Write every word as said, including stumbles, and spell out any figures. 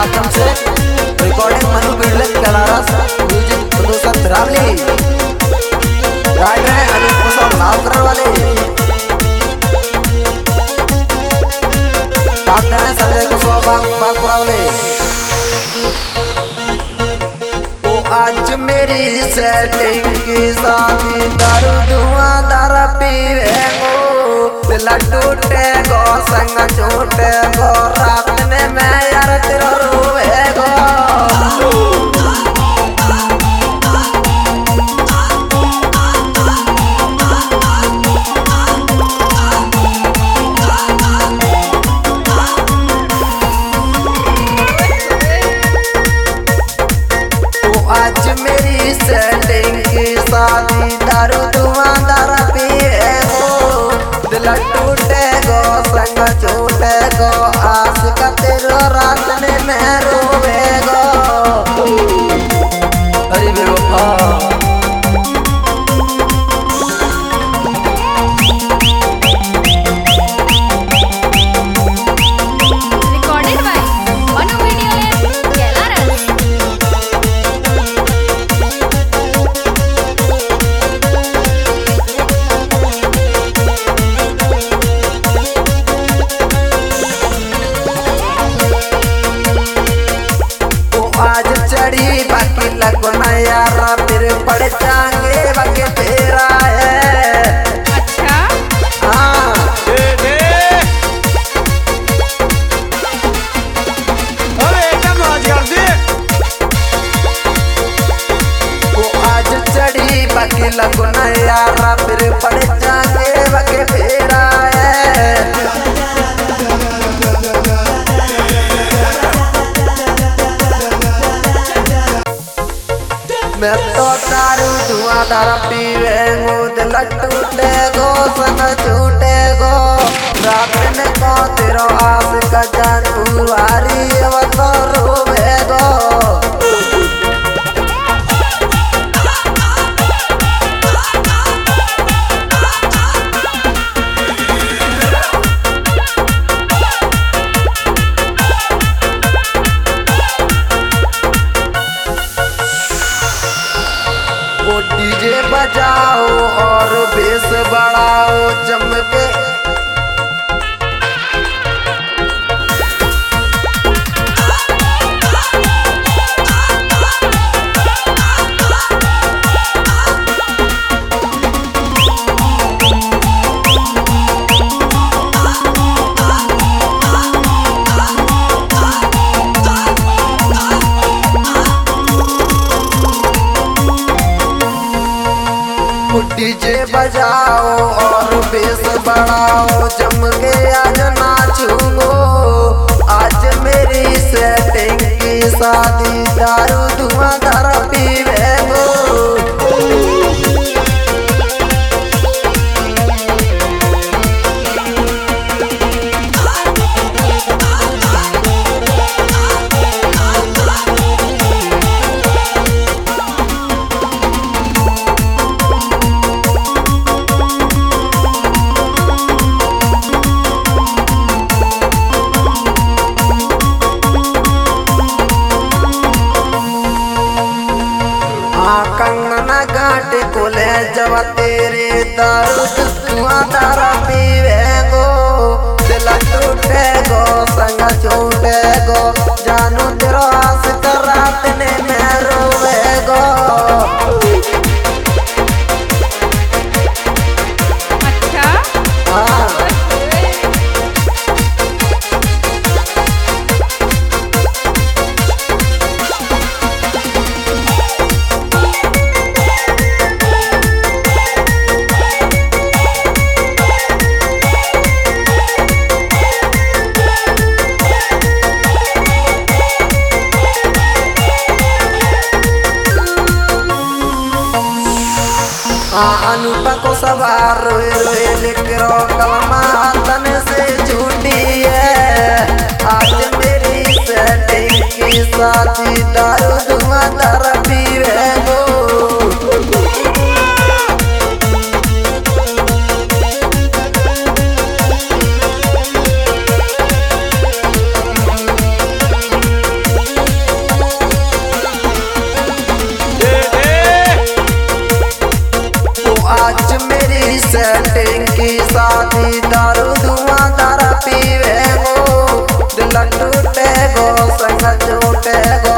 माध्यम से रिकॉर्डिंग मनु बिरलक कलारस म्यूजिक प्रोड्यूसर रावली राइटर है अनिल कुशल नावकर वाले साथ में संजय कुशवाहा बाग बागपुरा वाले। ओ आज मेरी सेटिंग की शादी दारू धुआं दारा पीवे गो दिल टूटे गो संग छूटे गो रात में मैं यार तेरा रोवे गो। आज मेरी सेटिंग की शादी दारू धुआं दारा पीवे गो दिल टूटे गो संग छूटे गो आस का तेरो रात में मैं रोवे गो। अरे बेवफा recorded by Manu Video Lab, Kelaras. आज चढ़ी बाकी लगो ना यारा फिर पड़ जाएंगे बाकी तेरा है। अच्छा हाँ वो आज चढ़ी बाकी लगो ना यारा फिर पड़ जाएंगे बाकी तेरा है। मैं तो दारू धुआं दारा पीवे गो दिल टूटे गो संग छूटे गो रात में को तेरो आस का जान पुरवारी अब तो रोवे गो। वो डीजे बजाओ और बेस बढ़ाओ चमके डीजे बजाओ और बेस बढ़ाओ जम के आज नाचूंगो। आज मेरी सेटिंग की शादी दारू धुआं दारा पीवे गो। कंगना घाट कोले जब तेरे दारू धुआं दारा पीवे गो दिल टूटे गो संग छूटे गो जानू तेरो आस का रात ने मैं रोवे गो। अच्छा हाँ अनुपा को सवार रोए रोए लेकरो कलमा तन से झूठी है। आज मेरी सेटिंग की साथी दारू धुआं दारा पीवे गो। आज मेरी सेटिंग की शादी दारू धुआं दारा पीवे गो दिल टूटे गो संग छूटे गो।